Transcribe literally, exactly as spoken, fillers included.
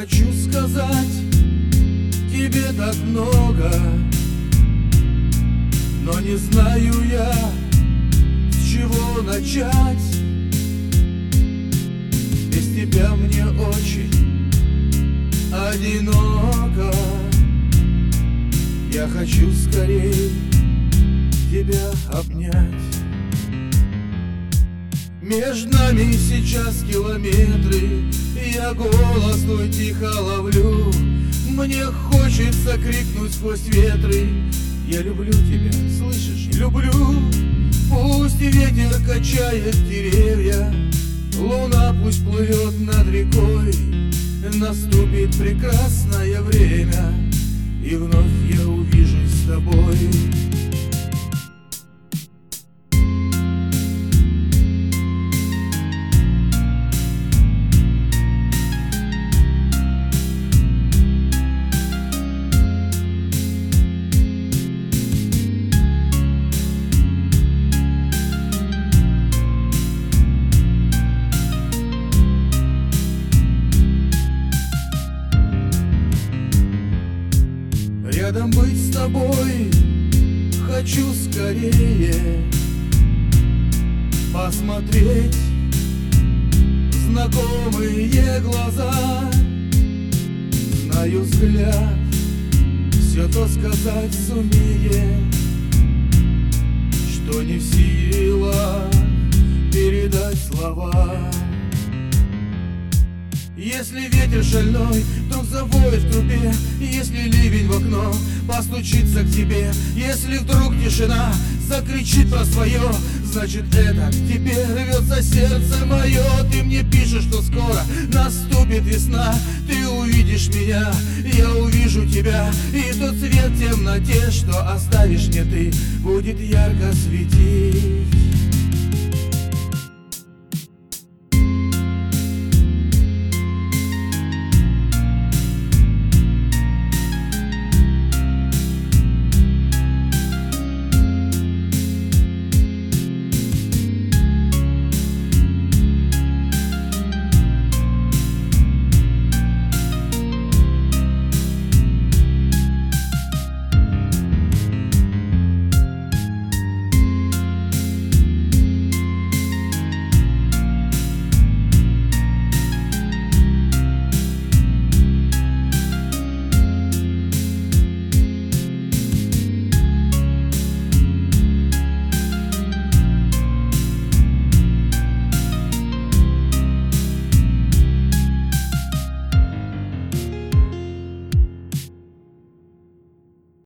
хочу сказать тебе так много, но не знаю я, с чего начать. Без тебя мне очень одиноко. Я хочу скорей тебя обнять. Между нами сейчас километры, я голос твой тихо ловлю. Мне хочется крикнуть сквозь ветры: я люблю тебя, слышишь, люблю. Пусть ветер качает деревья, луна пусть плывет над рекой. Наступит прекрасное время, и вновь я увижусь с тобой. Рядом быть с тобой хочу скорее, посмотреть в знакомые глаза. Знаю, взгляд все то сказать сумеет, что не в силах передать слова. Если ветер шальной вдруг завоет в трубе, если ливень в окно постучится к тебе, если вдруг тишина закричит про свое, значит это к тебе рвется сердце мое. Ты мне пишешь, что скоро наступит весна, ты увидишь меня, я увижу тебя, и тот свет в темноте, что оставишь мне ты, будет ярко светить.